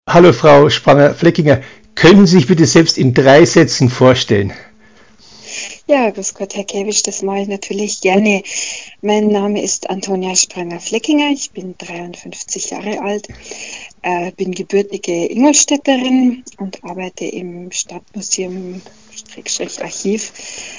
Hallo Frau Spranger-Fleckinger, können Sie sich bitte selbst in 3 Sätzen vorstellen? Ja, grüß Gott, Herr Käbisch, das mache ich natürlich gerne. Mein Name ist Antonia Spranger-Fleckinger, ich bin 53 Jahre alt, bin gebürtige Ingolstädterin und arbeite im Stadtmuseum-Archiv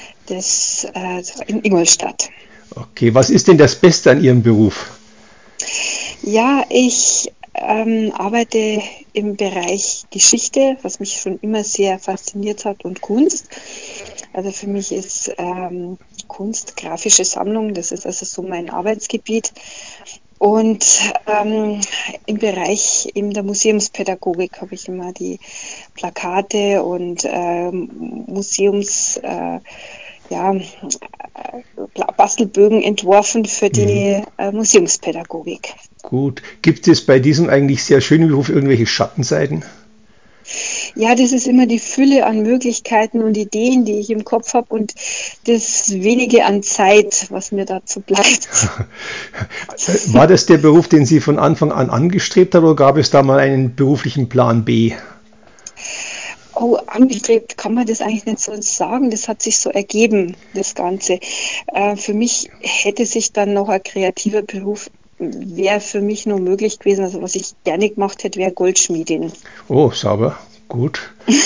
in Ingolstadt. Okay, was ist denn das Beste an Ihrem Beruf? Ja, ich arbeite im Bereich Geschichte, was mich schon immer sehr fasziniert hat, und Kunst. Also für mich ist Kunst, grafische Sammlung, das ist also so mein Arbeitsgebiet. Und im Bereich eben der Museumspädagogik habe ich immer die Plakate und Museums, ja, Bastelbögen entworfen für Mhm. die Museumspädagogik. Gut. Gibt es bei diesem eigentlich sehr schönen Beruf irgendwelche Schattenseiten? Ja, das ist immer die Fülle an Möglichkeiten und Ideen, die ich im Kopf habe, und das wenige an Zeit, was mir dazu bleibt. War das der Beruf, den Sie von Anfang an angestrebt haben, oder gab es da mal einen beruflichen Plan B? Oh, angestrebt kann man das eigentlich nicht so sagen. Das hat sich so ergeben, das Ganze. Für mich hätte sich dann noch ein kreativer Beruf, wäre für mich nur möglich gewesen. Also was ich gerne gemacht hätte, wäre Goldschmiedin. Oh, sauber. Gut.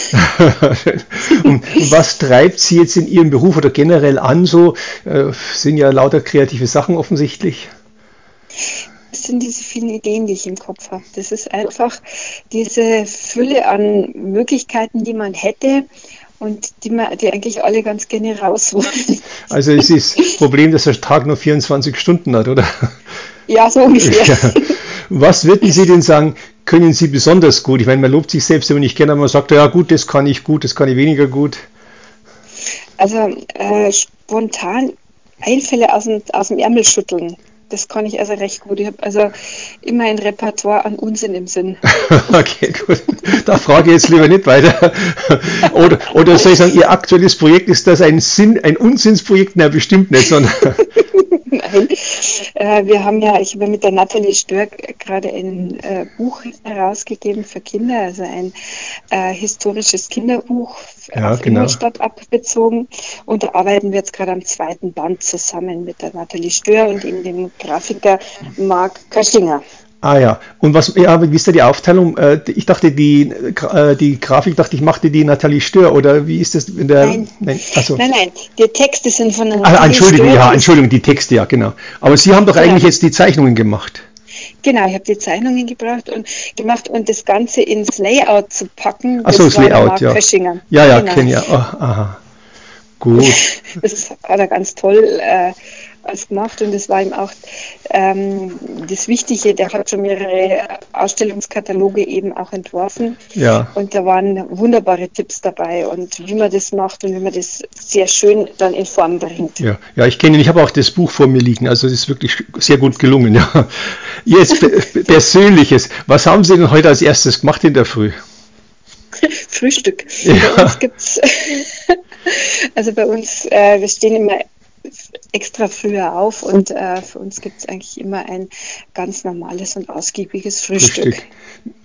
Und was treibt Sie jetzt in Ihrem Beruf oder generell an? So sind ja lauter kreative Sachen offensichtlich. Das sind diese vielen Ideen, die ich im Kopf habe. Das ist einfach diese Fülle an Möglichkeiten, die man hätte und die eigentlich alle ganz gerne raus wollen. Also es ist das Problem, dass der Tag nur 24 Stunden hat, oder? Ja, so ungefähr. Ja. Was würden Sie denn sagen, können Sie besonders gut? Ich meine, man lobt sich selbst immer nicht gerne, aber man sagt, ja gut, das kann ich weniger gut. Also spontan Einfälle aus dem Ärmel schütteln. Das kann ich also recht gut. Ich habe also immer ein Repertoire an Unsinn im Sinn. Okay, gut. Da frage ich jetzt lieber nicht weiter. Oder soll ich sagen, Ihr aktuelles Projekt, ist das ein Unsinnsprojekt? Na, bestimmt nicht, sondern. Nein, ich habe mit der Nathalie Störk gerade ein Buch herausgegeben für Kinder, also ein historisches Kinderbuch Ja, auf genau. Ingolstadt abbezogen. Und da arbeiten wir jetzt gerade am zweiten Band zusammen mit der Nathalie Stör und eben dem Grafiker Marc Köschinger. Ah ja, und wie ist da die Aufteilung? Ich dachte, die Grafik, dachte ich, machte die Nathalie Stör, oder wie ist das in der, Nein, nein, also, nein, die Texte sind von der Nathalie Entschuldigung, Stör ja, und ist, Entschuldigung, die Texte, ja, genau. Aber Sie haben doch genau, eigentlich jetzt die Zeichnungen gemacht. genau, ich habe die Zeichnungen gemacht und das Ganze ins Layout zu packen, Ach so, das das war der Layout, Marc ja. Köschinger. Ja, ja, Genau. kenne ja. Oh, aha, gut. Das hat er ganz toll alles gemacht, und das war ihm auch das Wichtige. Der hat schon mehrere Ausstellungskataloge eben auch entworfen, Ja, und da waren wunderbare Tipps dabei, und wie man das macht und wie man das sehr schön dann in Form bringt. ja, ja, ich kenne ihn, ich habe auch das Buch vor mir liegen, also es ist wirklich sehr gut gelungen, ja. Jetzt Persönliches. Was haben Sie denn heute als erstes gemacht in der Früh? Frühstück. Bei Ja, uns gibt's, also bei uns, wir stehen immer extra früher auf, und für uns gibt es eigentlich immer ein ganz normales und ausgiebiges Frühstück. Frühstück.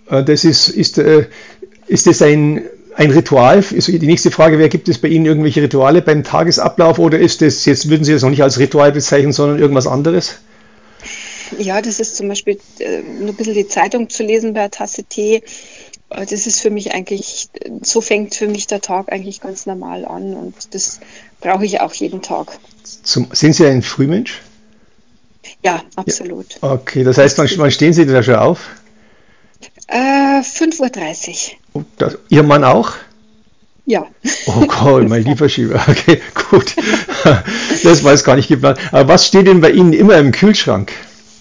Ist das ein Ritual? Ist die nächste Frage wäre, gibt es bei Ihnen irgendwelche Rituale beim Tagesablauf, oder ist das, jetzt würden Sie das noch nicht als Ritual bezeichnen, sondern irgendwas anderes? Ja, das ist zum Beispiel nur ein bisschen die Zeitung zu lesen bei einer Tasse Tee. Das ist für mich eigentlich, so fängt für mich der Tag eigentlich ganz normal an, und das brauche ich auch jeden Tag. Sind Sie ein Frühmensch? Ja, Ja. absolut. Okay, das heißt, Das wann stehen Sie denn da schon auf? 5:30 Uhr. Oh, Ihr Mann auch? Ja, Oh Gott, mein fünf. lieber Schieber. Okay, gut. Das war jetzt gar nicht geplant. Aber was steht denn bei Ihnen immer im Kühlschrank?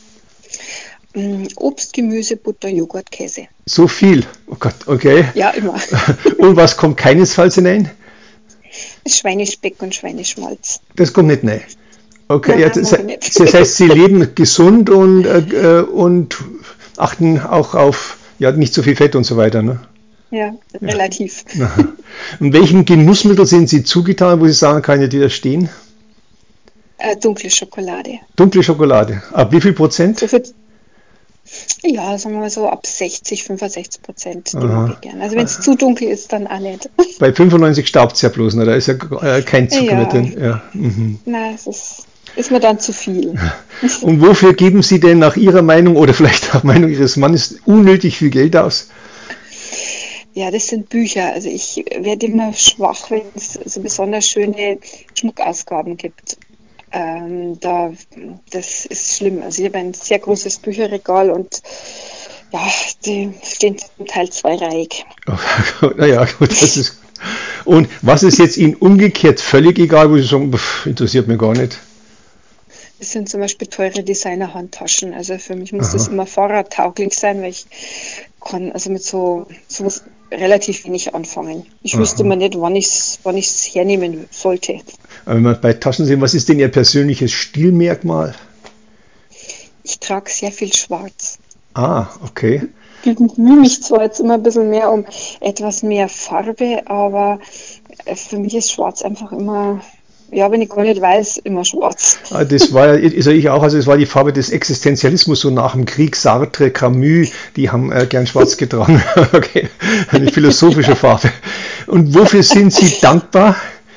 Obst, Gemüse, Butter, Joghurt, Käse. So viel. Oh Gott, okay. Ja, immer. Und was kommt keinesfalls hinein? Schweinespeck und Schweineschmalz. Das kommt nicht rein. Okay, ja, Na, mag ich nicht. das heißt, Sie leben gesund und achten auch auf ja, nicht zu viel Fett und so weiter. Ne? Ja, Ja. relativ. Aha. Und welchen Genussmittel sind Sie zugetan, wo Sie sagen, kann ich widerstehen? Dunkle Schokolade. Dunkle Schokolade. Ab wie viel Prozent? So für Ja, sagen wir mal so ab 60, 65%, die mag Aha. ich gern. Also wenn es zu dunkel ist, dann auch nicht. Bei 95 staubt es ja bloß, ne? Da ist ja kein Zucker mehr Ja, drin. Ja. Mhm. na, ist mir dann zu viel. Und wofür geben Sie denn nach Ihrer Meinung oder vielleicht nach Meinung Ihres Mannes unnötig viel Geld aus? Ja, das sind Bücher. Also ich werde immer schwach, wenn es so besonders schöne Schmuckausgaben gibt. Da, das ist schlimm. Also ich habe ein sehr großes Bücherregal und ja, die stehen zum Teil zweireihig. Naja, gut, das ist. Und was ist jetzt Ihnen umgekehrt völlig egal, wo Sie sagen, interessiert mich gar nicht? Das sind zum Beispiel teure Designer-Handtaschen. Also für mich muss das Aha. immer fahrradtauglich sein, weil ich kann also mit sowas relativ wenig anfangen. Ich wüsste Aha. immer nicht, wann ich's hernehmen sollte. Aber wenn wir bei Taschen sehen, was ist denn Ihr persönliches Stilmerkmal? Ich trage sehr viel Schwarz. Ah, okay. Ich bemühe mich zwar jetzt immer ein bisschen mehr um etwas mehr Farbe, aber für mich ist Schwarz einfach immer, ja, wenn ich gar nicht weiß, immer schwarz. Das war ja, also ich auch, also es war die Farbe des Existenzialismus, so nach dem Krieg, Sartre, Camus, die haben gern schwarz getragen. Okay, eine philosophische Farbe. Und wofür sind Sie dankbar?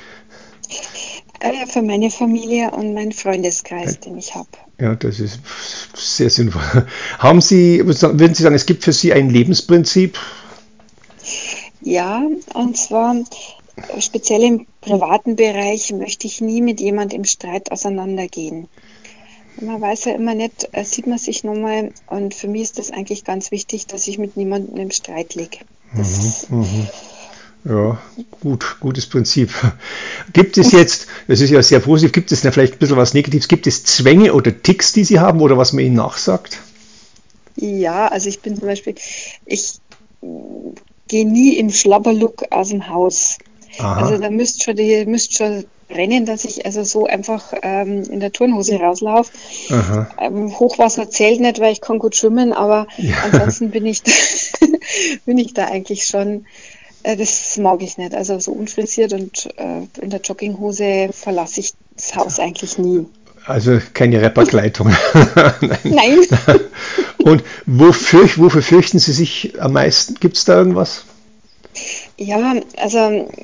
Für meine Familie und meinen Freundeskreis, den ich habe. Ja, das ist sehr sinnvoll. Haben Sie, würden Sie sagen, es gibt für Sie ein Lebensprinzip? Ja, und zwar speziell im privaten Bereich möchte ich nie mit jemand im Streit auseinandergehen. Man weiß ja immer nicht, sieht man sich nochmal, und für mich ist das eigentlich ganz wichtig, dass ich mit niemandem im Streit liege. Das, Ja, gutes Prinzip. Gibt es jetzt, das ist ja sehr positiv, gibt es da vielleicht ein bisschen was Negatives, gibt es Zwänge oder Ticks, die Sie haben oder was man Ihnen nachsagt? ja, also ich bin zum Beispiel, ich gehe nie im Schlabberlook aus dem Haus. Also Aha, da müsst schon rennen, dass ich also so einfach in der Turnhose rauslaufe. aha. Hochwasser zählt nicht, weil ich kann gut schwimmen, aber Ja, ansonsten bin ich da, bin ich da eigentlich schon, das mag ich nicht. Also so unfrisiert und in der Jogginghose verlasse ich das Haus eigentlich nie. also keine Rapperkleidung. Nein. Nein. Und wofür fürchten Sie sich am meisten? Gibt es da irgendwas? Ja, also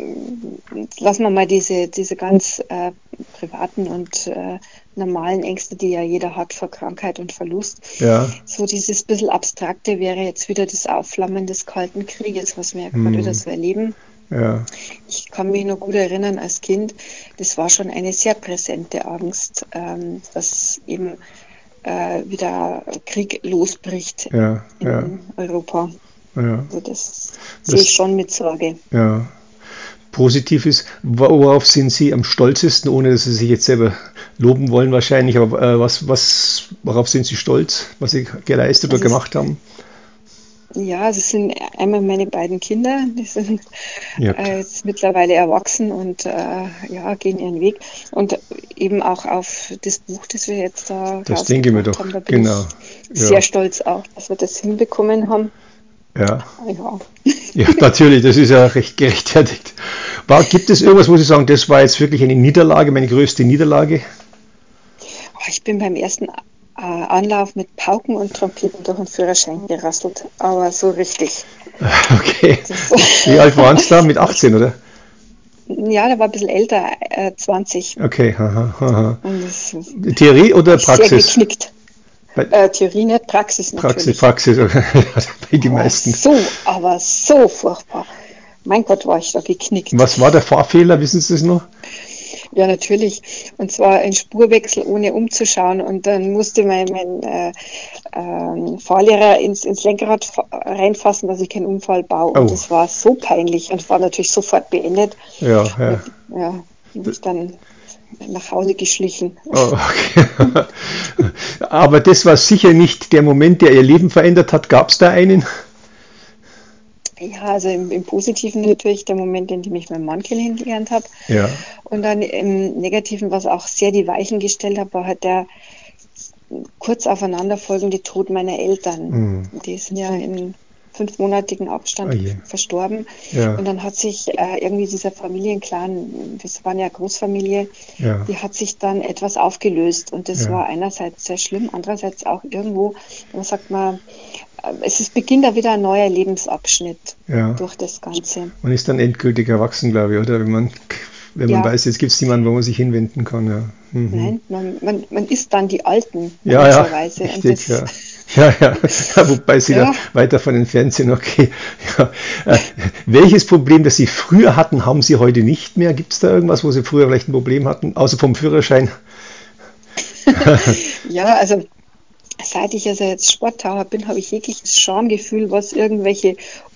lassen wir mal diese ganz privaten und normalen Ängste, die ja jeder hat vor Krankheit und Verlust. Ja. So dieses bisschen Abstrakte wäre jetzt wieder das Aufflammen des Kalten Krieges, was wir ja gerade wieder Hm, so erleben. ja. Ich kann mich noch gut erinnern als Kind, das war schon eine sehr präsente Angst, dass eben wieder Krieg losbricht Ja, ja, in Europa. ja. Also das sehe ich Das, schon mit Sorge. ja. Positiv ist, worauf sind Sie am stolzesten, ohne dass Sie sich jetzt selber loben wollen wahrscheinlich, aber worauf sind Sie stolz, was Sie geleistet oder Also gemacht haben? ja, also es sind einmal meine beiden Kinder, die sind Ja, klar. jetzt mittlerweile erwachsen und ja, gehen ihren Weg. Und eben auch auf das Buch, das wir jetzt da Das denke ich mir rausgebracht doch, haben, da bin genau. ich sehr Ja, stolz auch, dass wir das hinbekommen haben. ja. Ja, Ja, natürlich, das ist ja recht gerechtfertigt. Gibt es irgendwas, wo Sie sagen, das war jetzt wirklich eine Niederlage, meine größte Niederlage? ich bin beim ersten Anlauf mit Pauken und Trompeten durch den Führerschein gerasselt, aber so richtig. Okay. Das, Wie alt waren es da? Mit das, 18, oder? ja, der war ein bisschen älter, 20. Okay. Aha, aha. Und das Theorie war oder ich sehr Praxis? geknickt. Bei Theorie nicht, Praxis Praxis, natürlich. Praxis, bei die meisten. Aber so furchtbar. Mein Gott, war ich da geknickt. Was war der Fahrfehler? Wissen Sie es noch? Ja, natürlich. Und zwar ein Spurwechsel, ohne umzuschauen. Und dann musste mein Fahrlehrer ins Lenkrad reinfassen, dass ich keinen Unfall baue. Und Oh, das war so peinlich und war natürlich sofort beendet. ja, ja. Und ja, mich dann nach Hause geschlichen. Oh, okay. Aber das war sicher nicht der Moment, der Ihr Leben verändert hat. Gab es da einen? Ja, also im Positiven natürlich der Moment, in dem ich meinen Mann kennengelernt habe. Ja. Und dann im Negativen, was auch sehr die Weichen gestellt hat, war halt der kurz aufeinanderfolgende Tod meiner Eltern. Hm. Die sind ja in 5-monatigen Oh Abstand je. verstorben. Ja, Und dann hat sich irgendwie dieser Familienclan, das war ja Großfamilie, ja, die hat sich dann etwas aufgelöst. Und das ja, war einerseits sehr schlimm, andererseits auch irgendwo, man sagt mal, beginnt da wieder ein neuer Lebensabschnitt ja. durch das Ganze. Man ist dann endgültig erwachsen, glaube ich, oder? Wenn man Ja, weiß, jetzt gibt es niemanden, wo man sich hinwenden kann. Ja, mhm. nein, man ist dann die Alten, Ja, ja, mancherweise. Und richtig, das, ja. Ja, ja, ja, wobei Sie da ja, weit davon entfernt sind, okay. Ja. Welches Problem, das Sie früher hatten, haben Sie heute nicht mehr? Gibt es da irgendwas, wo Sie früher vielleicht ein Problem hatten, außer vom Führerschein? ja, also seit ich also jetzt Sporttaucher bin, habe ich jegliches Schamgefühl, was irgendwelche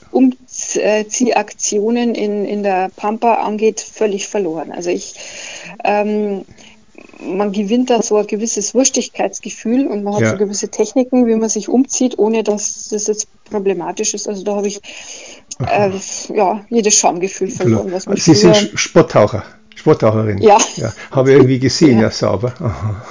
Umziehaktionen in der Pampa angeht, völlig verloren. Also ähm, man gewinnt da so ein gewisses Wurstigkeitsgefühl und man hat so Ja, gewisse Techniken, wie man sich umzieht, ohne dass das jetzt problematisch ist. Also da habe ich äh, ja jedes Schamgefühl verloren, was mich Sie sind früher, Sporttaucher, Sporttaucherin. ja, Ja, habe ich irgendwie gesehen, ja. ja, sauber. Aha.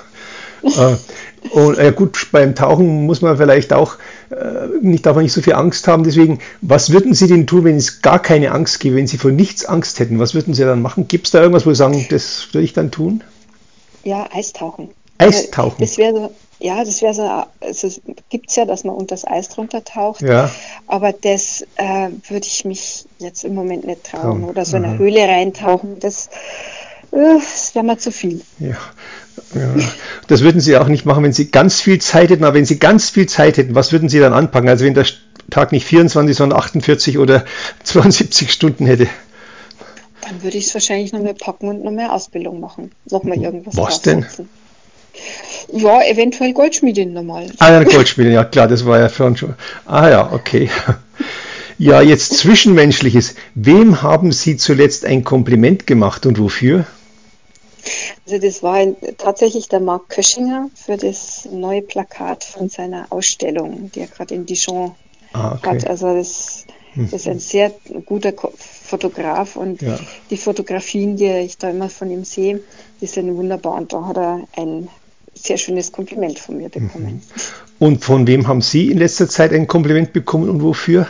Und gut, beim Tauchen muss man vielleicht auch nicht, darf man nicht so viel Angst haben. Deswegen, was würden Sie denn tun, wenn es gar keine Angst gäbe, wenn Sie vor nichts Angst hätten? Was würden Sie dann machen? Gibt es da irgendwas, wo Sie sagen, das würde ich dann tun? Ja, Eistauchen. Also Eistauchen. das wäre so, ja, das wäre so, also es gibt's ja, dass man unter das Eis drunter taucht, Ja, aber das würde ich mich jetzt im Moment nicht trauen. trauen. Oder so in eine Aha. Höhle reintauchen, das wäre mir zu viel. Ja, ja. Das würden Sie auch nicht machen, wenn Sie ganz viel Zeit hätten. Aber wenn Sie ganz viel Zeit hätten, was würden Sie dann anpacken? Also wenn der Tag nicht 24, sondern 48 oder 72 Stunden hätte. Dann würde ich es wahrscheinlich noch mehr packen und noch mehr Ausbildung machen. Noch mal irgendwas Was denn? draufsetzen. Ja, eventuell Goldschmiedin nochmal. Ah, ja, Golfspielen, ja klar, das war ja schon. Ah ja, okay. Ja, jetzt Zwischenmenschliches. Wem haben Sie zuletzt ein Kompliment gemacht und wofür? Also das war tatsächlich der Marc Köschinger für das neue Plakat von seiner Ausstellung, die er gerade in Dijon Ah, okay. hat. Also das ist ein sehr guter Fotograf und Ja. die Fotografien, die ich da immer von ihm sehe, die sind wunderbar und da hat er ein sehr schönes Kompliment von mir bekommen. Und von wem haben Sie in letzter Zeit ein Kompliment bekommen und wofür?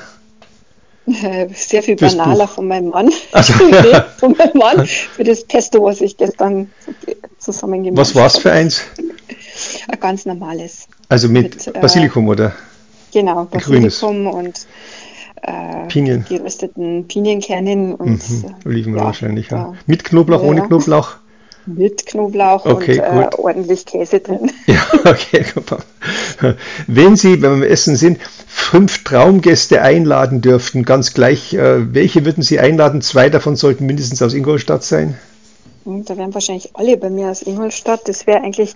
Sehr viel Fürs banaler Buch. von meinem Mann. Also, Nee, ja. von meinem Mann für das Pesto, was ich gestern zusammen Was war gemampft es habe. für eins? Ein ganz normales Also mit mit Basilikum oder genau grünes? Basilikum und Pinien. gerösteten Pinienkernen und Mhm. Olivenöl ja, wahrscheinlich, ja. da Mit Knoblauch, ja, ohne ja, Knoblauch? mit Knoblauch und Okay, gut. ordentlich Käse drin. Ja, okay, super. Wenn Sie, wenn wir im Essen sind, 5 Traumgäste einladen dürften, ganz gleich, welche würden Sie einladen? 2 davon sollten mindestens aus Ingolstadt sein. Und da wären wahrscheinlich alle bei mir aus Ingolstadt. Das wäre eigentlich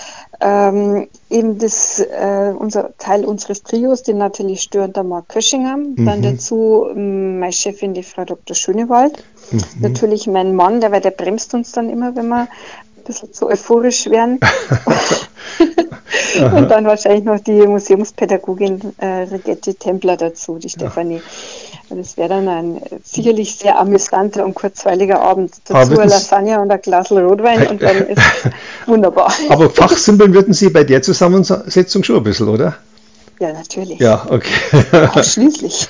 eben unser Teil unseres Trios, die Nathalie Stör und der Marc Köschinger. Dann Mhm, dazu meine Chefin, die Frau Dr. Schönewald. mhm. Natürlich mein Mann, der bremst uns dann immer, wenn wir ein bisschen zu euphorisch werden. Und Aha. dann wahrscheinlich noch die Museumspädagogin Rigetti Templer dazu, die Stefanie. Das wäre dann ein sicherlich sehr amüsanter und kurzweiliger Abend. Aber Dazu eine Lasagne und ein Glas Rotwein und dann ist wunderbar. aber fachsimpeln würden Sie bei der Zusammensetzung schon ein bisschen, oder? Ja, natürlich. Ja, okay. Ausschließlich.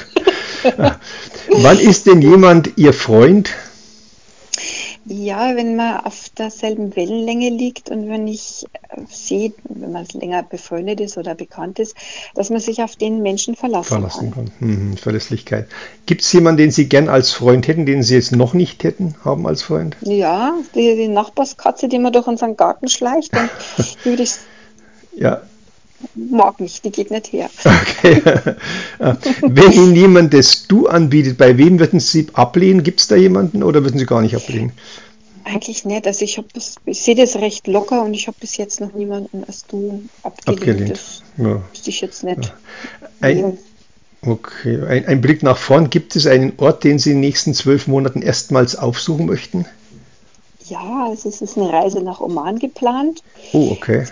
Wann ist denn jemand Ihr Freund? Ja, wenn man auf derselben Wellenlänge liegt und wenn ich sehe, wenn man länger befreundet ist oder bekannt ist, dass man sich auf den Menschen verlassen Verlassen kann. kann. Verlässlichkeit. Gibt es jemanden, den Sie gern als Freund hätten, den Sie jetzt noch nicht hätten, haben als Freund? Ja, die Nachbarskatze, die immer durch unseren Garten schleicht und die würde ich Ja, mag nicht, die geht nicht her. okay. Wenn Ihnen jemand das Du anbietet, bei wem würden Sie ablehnen? Gibt es da jemanden oder würden Sie gar nicht ablehnen? Eigentlich nicht. Also ich sehe das recht locker und ich habe bis jetzt noch niemanden als du abgelehnt. Abgelehnt. Das Ja. wüsste ich jetzt nicht. Ein, Nee. okay. Ein Blick nach vorn. Gibt es einen Ort, den Sie in den nächsten 12 Monaten erstmals aufsuchen möchten? Ja, also es ist eine Reise nach Oman geplant. Oh, okay.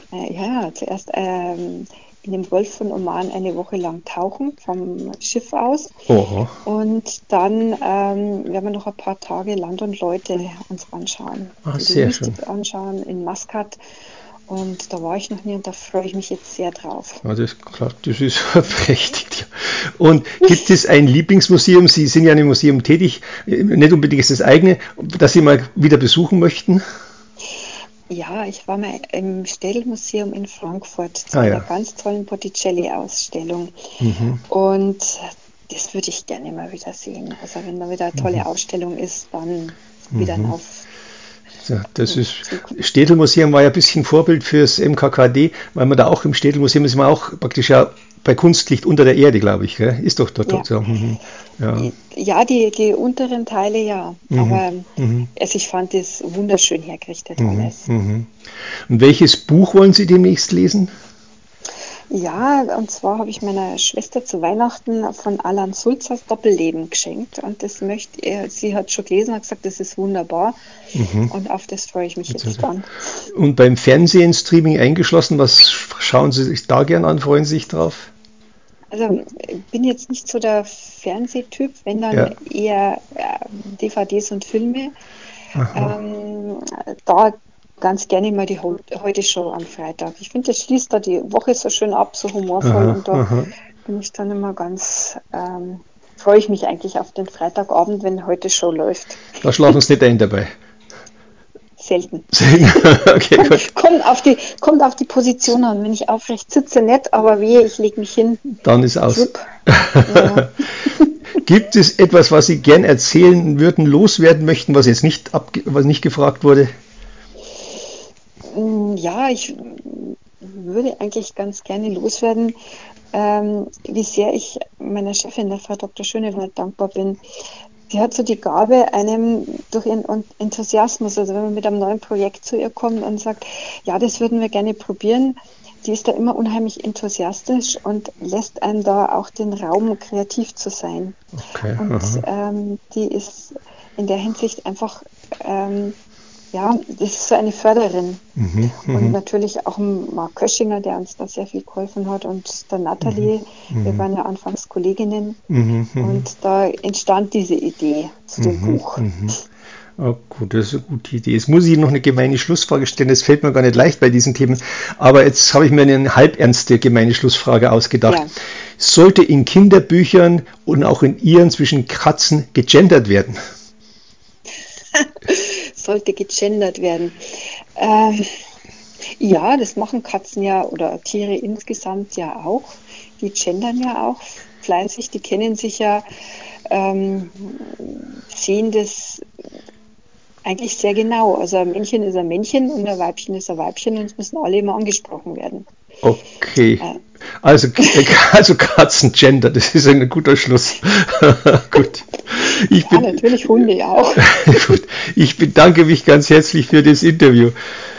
Zuerst in dem Golf von Oman eine Woche lang tauchen vom Schiff aus. Oh, Und dann werden wir noch ein paar Tage Land und Leute uns anschauen. ah, Die sehr Wüste schön. anschauen in Maskat Und da war ich noch nie und da freue ich mich jetzt sehr drauf. Ja, das ist berechtigt. Ja. Und gibt es ein Lieblingsmuseum? Sie sind ja in einem Museum tätig, nicht unbedingt ist das eigene, das Sie mal wieder besuchen möchten? Ja, ich war mal im Städelmuseum in Frankfurt zu Ah einer ja. ganz tollen Botticelli-Ausstellung. Mhm. Und das würde ich gerne mal wieder sehen. Also wenn da wieder eine tolle Ausstellung ist, dann wieder Mhm. auf Ja, das den ist, Zug. Städelmuseum war ja ein bisschen Vorbild fürs MKKD, weil man da auch im Städelmuseum ist man auch praktisch ja bei Kunstlicht unter der Erde, glaube ich. Gell? Ist doch dort Ja, so. Mhm. Ja. ja, die unteren Teile ja. Mhm. Aber Mhm. also ich fand es wunderschön hergerichtet Mhm. alles. Mhm. Und welches Buch wollen Sie demnächst lesen? Ja, und zwar habe ich meiner Schwester zu Weihnachten von Alan Sulzers Doppelleben geschenkt. Und das möchte er, sie hat schon gelesen, hat gesagt, das ist wunderbar. Mhm. Und auf das freue ich mich jetzt dann. Und beim Fernsehen, Streaming eingeschlossen, was schauen Sie sich da gern an? Freuen Sie sich drauf? Also bin jetzt nicht so der Fernsehtyp, wenn dann Ja. eher DVDs und Filme. Aha. Ähm, Da ganz gerne mal die Heute-Show am Freitag. Ich finde, das schließt da die Woche so schön ab, so humorvoll. Aha. Und da Aha. bin ich dann immer freue ich mich eigentlich auf den Freitagabend, wenn Heute-Show läuft. Da schlafen Sie nicht ein dabei. Selten. Okay, gut. Kommt auf die Position an. Wenn ich aufrecht sitze, nett, aber wehe, ich lege mich hin. Dann ist aus. Schwupp. Ja. Gibt es etwas, was Sie gern erzählen würden, loswerden möchten, was jetzt was nicht gefragt wurde? Ja, ich würde eigentlich ganz gerne loswerden, wie sehr ich meiner Chefin, der Frau Dr. Schönewald, dankbar bin. Sie hat so die Gabe, einem durch ihren Enthusiasmus, also wenn man mit einem neuen Projekt zu ihr kommt und sagt, ja, das würden wir gerne probieren, die ist da immer unheimlich enthusiastisch und lässt einem da auch den Raum, kreativ zu sein. Okay. Und Aha. die ist in der Hinsicht einfach, ja, das ist so eine Förderin. Mhm. Und Mhm. natürlich auch Marc Köschinger, der uns da sehr viel geholfen hat, und der Nathalie. Wir Mhm. waren ja anfangs Kolleginnen. Mhm. Mhm. Und da entstand diese Idee zu dem Mhm. Buch. Mhm. Oh, gut, das ist eine gute Idee. Jetzt muss ich noch eine gemeine Schlussfrage stellen. Das fällt mir gar nicht leicht bei diesen Themen. Aber jetzt habe ich mir eine halbernste gemeine Schlussfrage ausgedacht. Ja, Sollte in Kinderbüchern und auch in Ihren zwischen Katzen gegendert werden? sollte gegendert werden. Ähm, ja, das machen Katzen ja oder Tiere insgesamt ja auch. Die gendern ja auch fleißig, die kennen sich ja, ähm, sehen das eigentlich sehr genau. Also ein Männchen ist ein Männchen und ein Weibchen ist ein Weibchen und es müssen alle immer angesprochen werden. Okay. Äh, Also, also Katzengender, das ist ein guter Schluss. Gut. Ich ja, bin, natürlich Hunde ja auch. gut. Ich bedanke mich ganz herzlich für das Interview.